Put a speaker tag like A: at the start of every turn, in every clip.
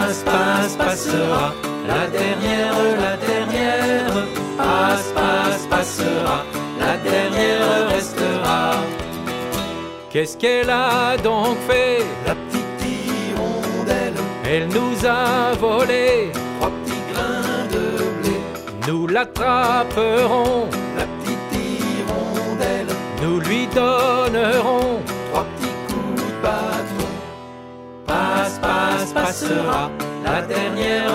A: Passe, passe, passera. La dernière, passe, passe, passera. La dernière restera. Qu'est-ce qu'elle a donc fait,
B: La petite hirondelle,
A: elle nous a volé,
B: 3 petits grains de blé.
A: nous l'attraperons,
B: La petite hirondelle,
A: nous lui donnerons.
B: 3 petits coups de bâton.
A: Passe, passe, passera. La dernière,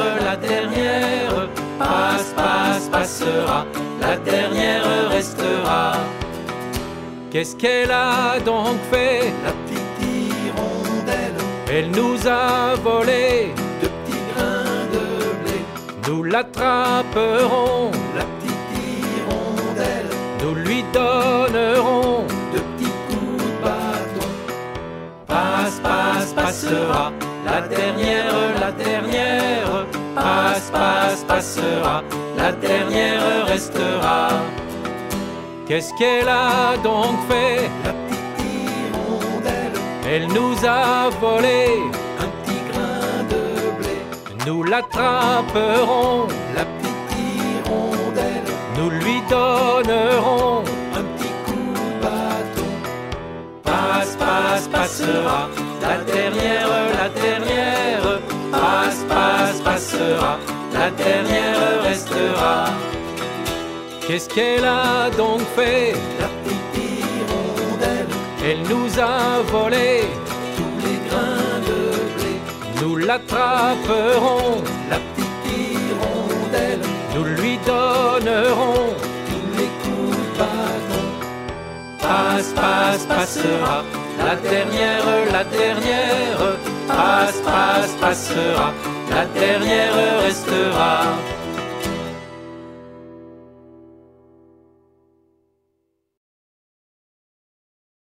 A: passe, passe, passera. La dernière restera. Qu'est-ce qu'elle a donc fait,
B: La petite hirondelle,
A: elle nous a volé,
B: 2 petits grains de blé.
A: nous l'attraperons,
B: La petite hirondelle,
A: nous lui donnerons.
B: 2 petits coups de bâton.
A: Passe, passe, passera. La dernière, passe, passe, passera. La dernière restera. Qu'est-ce qu'elle a donc fait,
B: La petite hirondelle,
A: elle nous a volé,
B: 1 petit grain de blé.
A: nous l'attraperons,
B: La petite hirondelle,
A: nous lui donnerons.
B: 1 petit coup de bâton.
A: Passe, passe, passera. La dernière, passe, passe, passera. La dernière restera. Qu'est-ce qu'elle a donc fait,
B: La petite hirondelle,
A: elle nous a volé,
B: tous les grains de blé.
A: nous l'attraperons,
B: La petite hirondelle,
A: nous lui donnerons.
B: tous les coups de bâton.
A: Passe, passe, passera. La dernière, passe, passe, passera. La dernière restera.